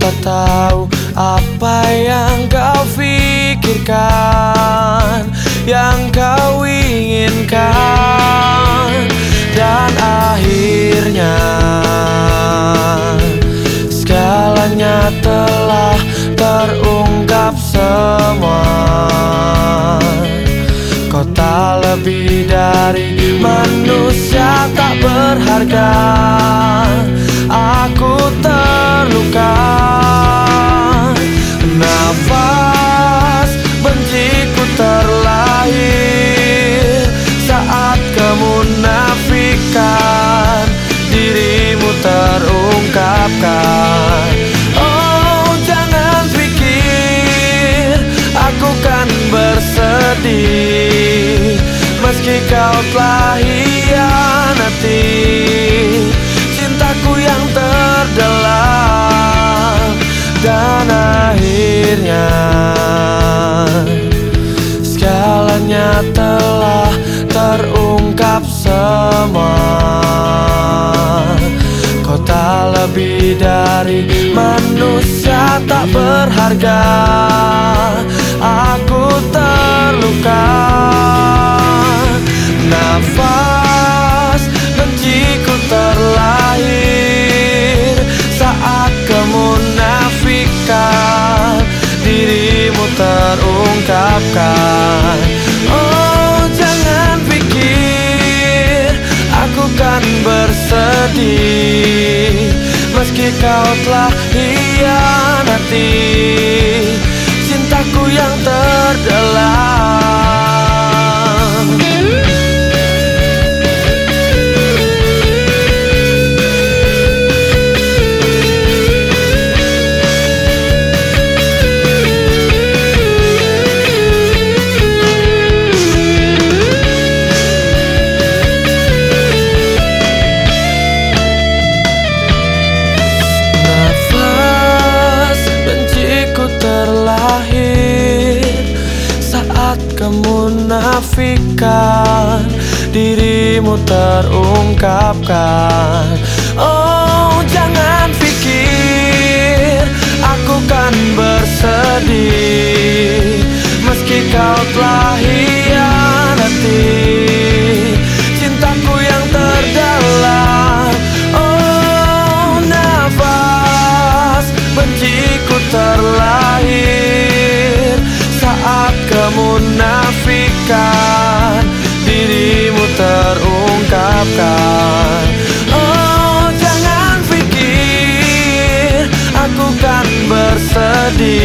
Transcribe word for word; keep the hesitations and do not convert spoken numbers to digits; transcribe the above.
tak tahu apa yang kau pikirkan, yang kau inginkan. Dan akhirnya segalanya telah terungkap semua. Kau tak lebih dari manusia tak berharga. Aku terluka. Nafas benciku terlahir saat kemunafikan dirimu terungkapkan. Oh, jangan pikir aku kan bersedih meski kau telah hianati cintaku yang terdalam. Dan akhirnya segalanya telah terungkap semua. Kau tak lebih dari manusia tak berharga. Aku terluka. Nafas benciku terlahir saat kemunafikan dirimu terungkapkan. Oh, jangan pikir aku kan bersedih meski kau telah hianati cintaku yang terdalam. Kemunafikan dirimu terungkapkan. Oh, jangan pikir aku kan bersedih meski kau telah hianati cintaku yang terdalam. Oh, nafas benciku terlahir saat kemunafikan dirimu terungkapkan. Oh, jangan pikir aku kan bersedih